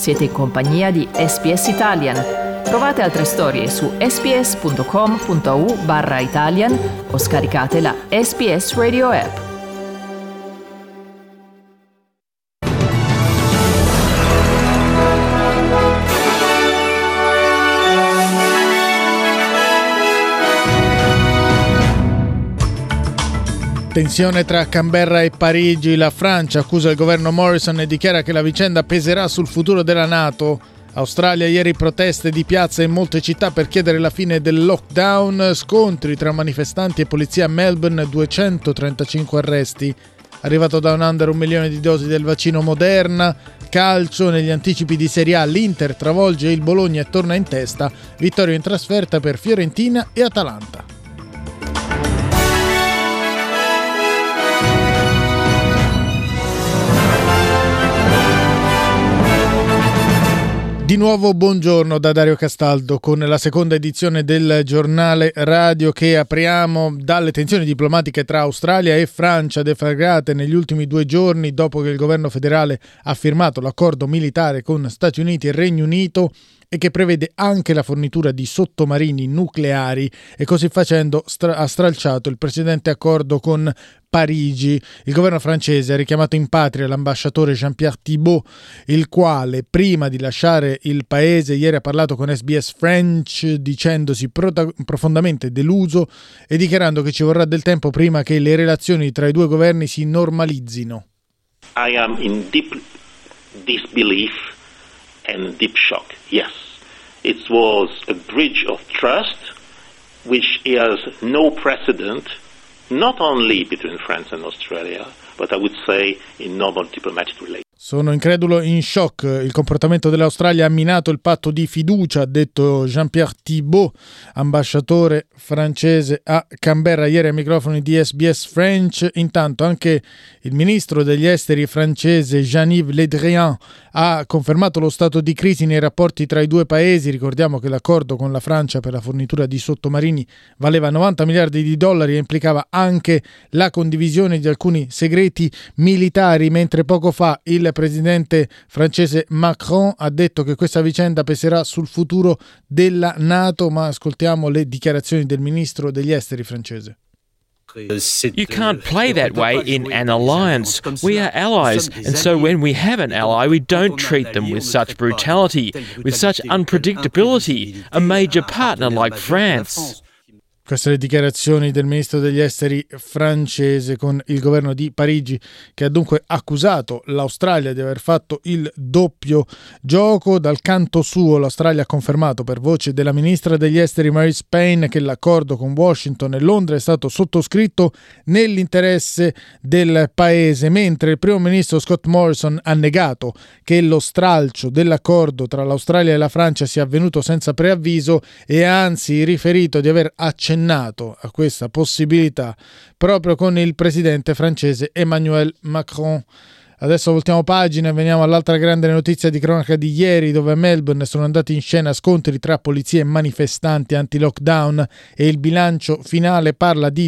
Siete in compagnia di SBS Italian. Trovate altre storie su sbs.com.au/Italian o scaricate la SBS Radio app. Tensione tra Canberra e Parigi. La Francia accusa il governo Morrison e dichiara che la vicenda peserà sul futuro della NATO. Australia, ieri proteste di piazza in molte città per chiedere la fine del lockdown. Scontri tra manifestanti e polizia a Melbourne, 235 arresti. Arrivato da Down Under 1 milione di dosi del vaccino Moderna. Calcio, negli anticipi di Serie A l'Inter travolge il Bologna e torna in testa. Vittoria in trasferta per Fiorentina e Atalanta. Di nuovo buongiorno da Dario Castaldo con la seconda edizione del giornale radio che apriamo dalle tensioni diplomatiche tra Australia e Francia deflagrate negli ultimi 2 giorni dopo che il governo federale ha firmato l'accordo militare con Stati Uniti e Regno Unito e che prevede anche la fornitura di sottomarini nucleari e così facendo ha stralciato il precedente accordo con Parigi. Il governo francese ha richiamato in patria l'ambasciatore Jean-Pierre Thibault, il quale prima di lasciare il paese ieri ha parlato con SBS French dicendosi profondamente deluso e dichiarando che ci vorrà del tempo prima che le relazioni tra i due governi si normalizzino. I am in deep disbelief and deep shock. Yes, it was a breach of trust which has no precedent, not only between France and Australia, but I would say in normal diplomatic relations. Sono incredulo e in shock. Il comportamento dell'Australia ha minato il patto di fiducia, ha detto Jean-Pierre Thibault, ambasciatore francese a Canberra, ieri ai microfoni di SBS French. Intanto anche il ministro degli esteri francese Jean-Yves Le Drian ha confermato lo stato di crisi nei rapporti tra i due paesi. Ricordiamo che l'accordo con la Francia per la fornitura di sottomarini valeva 90 miliardi di dollari e implicava anche la condivisione di alcuni segreti militari, mentre poco fa il presidente francese Macron ha detto che questa vicenda peserà sul futuro della NATO, ma ascoltiamo le dichiarazioni del ministro degli esteri francese. You can't play that way in an alliance. We are allies, and so when we have an ally, we don't treat them with such brutality, with such unpredictability, a major partner like France. Queste le dichiarazioni del ministro degli esteri francese con il governo di Parigi che ha dunque accusato l'Australia di aver fatto il doppio gioco. Dal canto suo l'Australia ha confermato per voce della ministra degli esteri Marise Payne che l'accordo con Washington e Londra è stato sottoscritto nell'interesse del paese, mentre il primo ministro Scott Morrison ha negato che lo stralcio dell'accordo tra l'Australia e la Francia sia avvenuto senza preavviso e ha anzi riferito di aver accettato a questa possibilità proprio con il presidente francese Emmanuel Macron. Adesso voltiamo pagina e veniamo all'altra grande notizia di cronaca di ieri, dove a Melbourne sono andati in scena scontri tra polizie e manifestanti anti-lockdown e il bilancio finale parla di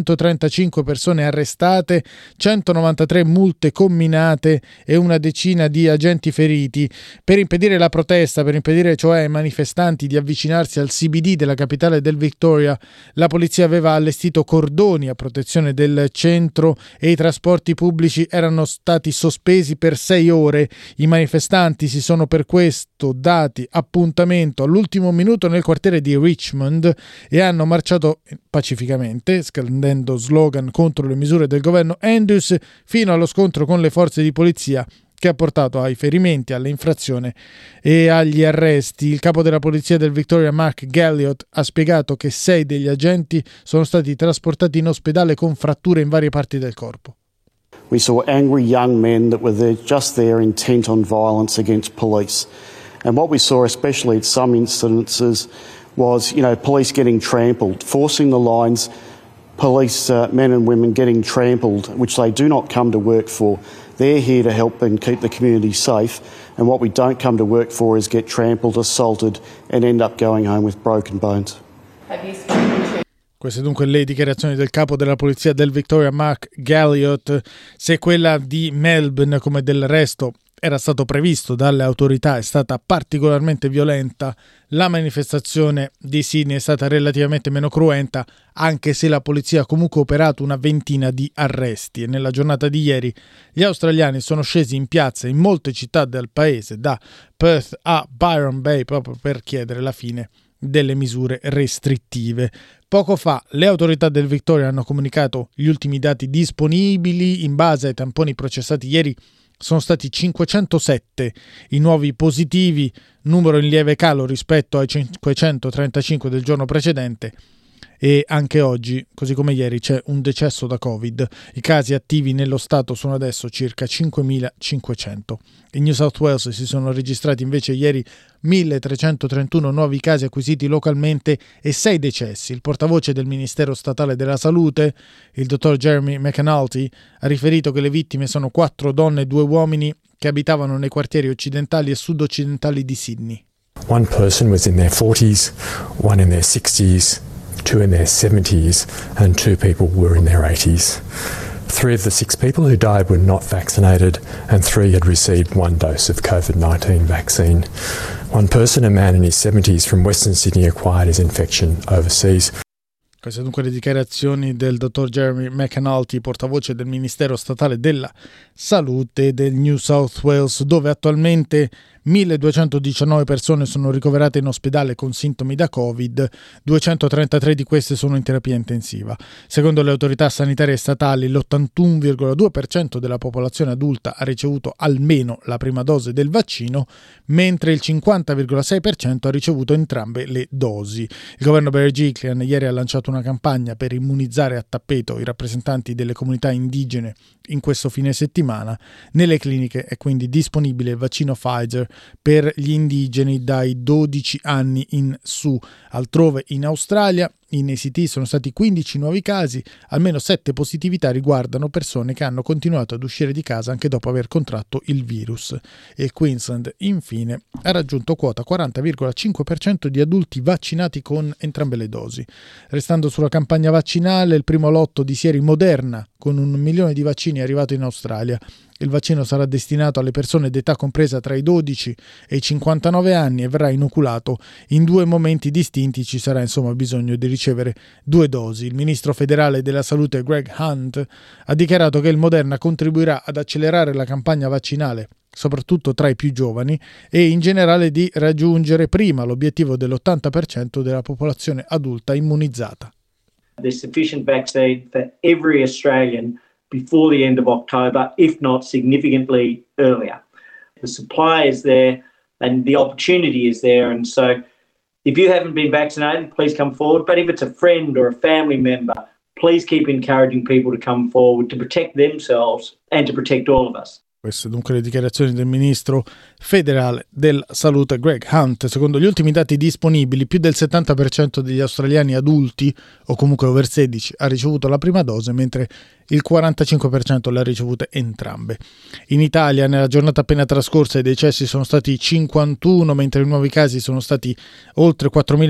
235 persone arrestate, 193 multe comminate e una decina di agenti feriti. Per impedire la protesta, per impedire cioè ai manifestanti di avvicinarsi al CBD della capitale del Victoria, la polizia aveva allestito cordoni a protezione del centro e i trasporti pubblici erano stati sospesi per 6 ore. I manifestanti si sono per questo dati appuntamento all'ultimo minuto nel quartiere di Richmond e hanno marciato pacificamente, scandendo slogan contro le misure del governo Andrews, fino allo scontro con le forze di polizia che ha portato ai ferimenti, alle infrazioni e agli arresti. Il capo della polizia del Victoria, Mark Galliot, ha spiegato che 6 degli agenti sono stati trasportati in ospedale con fratture in varie parti del corpo. We saw angry young men that were there, just there intent on violence against police. And what we saw, especially at some incidences, was, police getting trampled, forcing the lines, police men and women getting trampled, which they do not come to work for. They're here to help and keep the community safe. And what we don't come to work for is get trampled, assaulted, and end up going home with broken bones. Have you spoken to Queste dunque le dichiarazioni del capo della polizia del Victoria, Mark Galliot. Se quella di Melbourne, come del resto era stato previsto dalle autorità è stata particolarmente violenta. La manifestazione di Sydney è stata relativamente meno cruenta, anche se la polizia ha comunque operato una ventina di arresti. E nella giornata di ieri gli australiani sono scesi in piazza in molte città del paese, da Perth a Byron Bay, proprio per chiedere la fine delle misure restrittive. Poco fa le autorità del Victoria hanno comunicato gli ultimi dati disponibili. In base ai tamponi processati ieri sono stati 507 i nuovi positivi, numero in lieve calo rispetto ai 535 del giorno precedente, e anche oggi, così come ieri, c'è un decesso da Covid. I casi attivi nello Stato sono adesso circa 5.500. In New South Wales si sono registrati invece ieri 1.331 nuovi casi acquisiti localmente e 6 decessi. Il portavoce del Ministero Statale della Salute, il dottor Jeremy McAnulty, ha riferito che le vittime sono 4 donne e 2 uomini che abitavano nei quartieri occidentali e sud-occidentali di Sydney. One person was in their 40s, one in their 60s, 2 in their 70s, and 2 people were in their 80s. 3 of the 6 people who died were not vaccinated, and 3 had received 1 dose of COVID-19 vaccine. 1 person, a man in his 70s from Western Sydney, acquired his infection overseas. Queste dunque le dichiarazioni del dottor Jeremy McAnulty, portavoce del Ministero Statale della Salute del New South Wales, dove attualmente 1.219 persone sono ricoverate in ospedale con sintomi da Covid, 233 di queste sono in terapia intensiva. Secondo le autorità sanitarie statali, l'81,2% della popolazione adulta ha ricevuto almeno la prima dose del vaccino, mentre il 50,6% ha ricevuto entrambe le dosi. Il governo Berejiklian ieri ha lanciato una campagna per immunizzare a tappeto i rappresentanti delle comunità indigene in questo fine settimana. Nelle cliniche è quindi disponibile il vaccino Pfizer per gli indigeni dai 12 anni in su. Altrove in Australia, in ACT sono stati 15 nuovi casi, almeno 7 positività riguardano persone che hanno continuato ad uscire di casa anche dopo aver contratto il virus. E il Queensland, infine, ha raggiunto quota 40,5% di adulti vaccinati con entrambe le dosi. Restando sulla campagna vaccinale, il primo lotto di sieri Moderna, con 1 milione di vaccini, è arrivato in Australia. Il vaccino sarà destinato alle persone d'età compresa tra i 12 e i 59 anni e verrà inoculato in 2 momenti distinti. Ci sarà insomma bisogno di ricevere 2 dosi. Il ministro federale della salute Greg Hunt ha dichiarato che il Moderna contribuirà ad accelerare la campagna vaccinale, soprattutto tra i più giovani, e in generale di raggiungere prima l'obiettivo dell'80% della popolazione adulta immunizzata. There's sufficient vaccine for every Australian before the end of October, if not significantly earlier. The supply is there and the opportunity is there, and so if you haven't been vaccinated, please come forward. But if it's a friend or a family member, please keep encouraging people to come forward to protect themselves and to protect all of us. Queste dunque le dichiarazioni del ministro federale della salute Greg Hunt. Secondo gli ultimi dati disponibili, più del 70% degli australiani adulti o comunque over 16 ha ricevuto la prima dose, mentre il 45% le ha ricevute entrambe. In Italia, nella giornata appena trascorsa, i decessi sono stati 51, mentre i nuovi casi sono stati oltre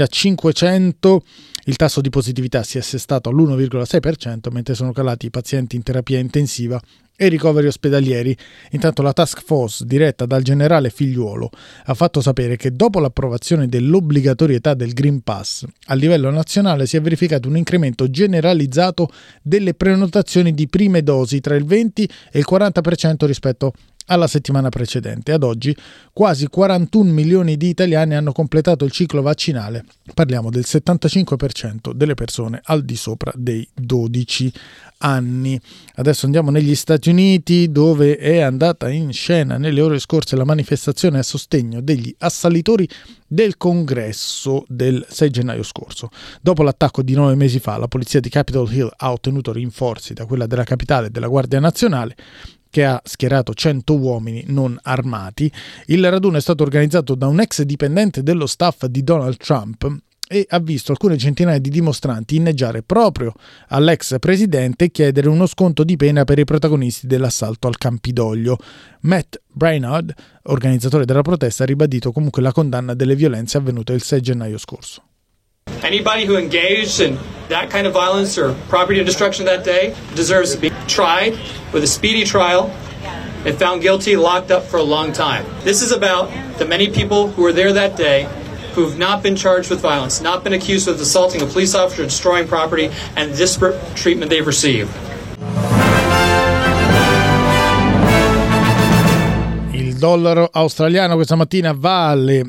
4.500. Il tasso di positività si è assestato all'1,6%, mentre sono calati i pazienti in terapia intensiva e ricoveri ospedalieri. Intanto la task force diretta dal generale Figliuolo ha fatto sapere che dopo l'approvazione dell'obbligatorietà del Green Pass a livello nazionale si è verificato un incremento generalizzato delle prenotazioni di prime dosi tra il 20 e il 40% rispetto alla settimana precedente. Ad oggi quasi 41 milioni di italiani hanno completato il ciclo vaccinale. Parliamo del 75% delle persone al di sopra dei 12 anni. Adesso andiamo negli Stati Uniti, dove è andata in scena nelle ore scorse la manifestazione a sostegno degli assalitori del Congresso del 6 gennaio scorso. Dopo l'attacco di 9 mesi fa, la polizia di Capitol Hill ha ottenuto rinforzi da quella della capitale e della Guardia Nazionale, che ha schierato 100 uomini non armati. Il raduno è stato organizzato da un ex dipendente dello staff di Donald Trump e ha visto alcune centinaia di dimostranti inneggiare proprio all'ex presidente e chiedere uno sconto di pena per i protagonisti dell'assalto al Campidoglio. Matt Brainard, organizzatore della protesta, ha ribadito comunque la condanna delle violenze avvenute il 6 gennaio scorso. Anybody who engaged in that kind of violence or property destruction that day deserves to be tried with a speedy trial If found guilty, locked up for a long time. This is about the many people who were there that day who've not been charged with violence, not been accused of assaulting a police officer, destroying property, and the disparate treatment they've received. Il dollaro australiano questa mattina vale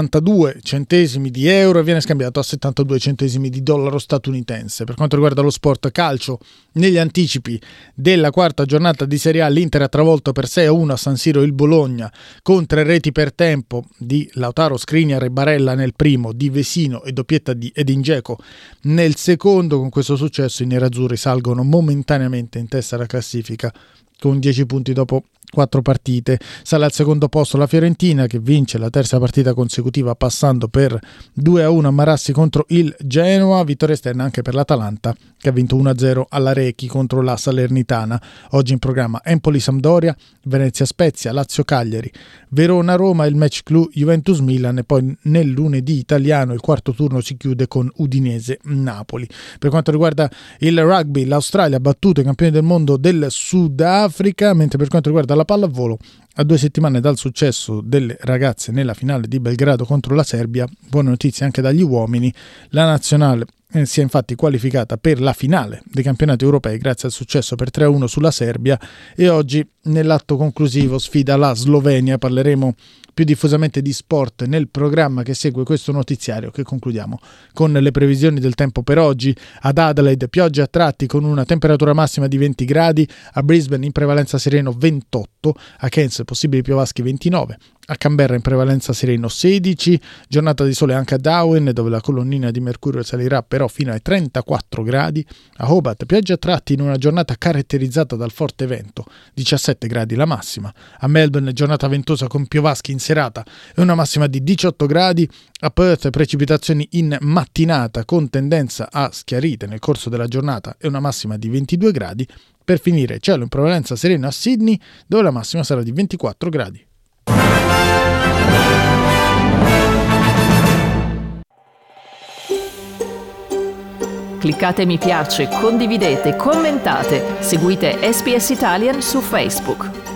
62 centesimi di euro e viene scambiato a 72 centesimi di dollaro statunitense. Per quanto riguarda lo sport calcio, negli anticipi della quarta giornata di Serie A l'Inter ha travolto per 6-1 a San Siro il Bologna con 3 reti per tempo di Lautaro, Skriniar e Barella nel primo, di Vesino e doppietta di Edin Dzeko nel secondo. Con questo successo i nerazzurri salgono momentaneamente in testa alla classifica con 10 punti dopo 4 partite. Sale al secondo posto la Fiorentina, che vince la terza partita consecutiva passando per 2-1 a Marassi contro il Genoa. Vittoria esterna anche per l'Atalanta, che ha vinto 1-0 alla Rechi contro la Salernitana. Oggi in programma Empoli-Sampdoria, Venezia-Spezia, Lazio-Cagliari, Verona-Roma, il match clou Juventus-Milan, e poi nel lunedì italiano il quarto turno si chiude con Udinese-Napoli. Per quanto riguarda il rugby, l'Australia ha battuto i campioni del mondo del Sudafrica, mentre per quanto riguarda la pallavolo, a 2 settimane dal successo delle ragazze nella finale di Belgrado contro la Serbia, buone notizie anche dagli uomini. La nazionale si è infatti qualificata per la finale dei campionati europei grazie al successo per 3-1 sulla Serbia, e oggi nell'atto conclusivo sfida la Slovenia. Parleremo più diffusamente di sport nel programma che segue questo notiziario, che concludiamo con le previsioni del tempo per oggi. Ad Adelaide piogge a tratti con una temperatura massima di 20 gradi, a Brisbane in prevalenza sereno 28, a Cairns possibili piovaschi 29, a Canberra in prevalenza sereno 16, giornata di sole anche a Darwin dove la colonnina di mercurio salirà però fino ai 34 gradi, a Hobart piogge a tratti in una giornata caratterizzata dal forte vento, 17 gradi la massima, a Melbourne giornata ventosa con piovaschi in serata e una massima di 18 gradi, a Perth precipitazioni in mattinata con tendenza a schiarite nel corso della giornata e una massima di 22 gradi, per finire cielo in prevalenza sereno a Sydney dove la massima sarà di 24 gradi. Cliccate mi piace, condividete, commentate, seguite SBS Italian su Facebook.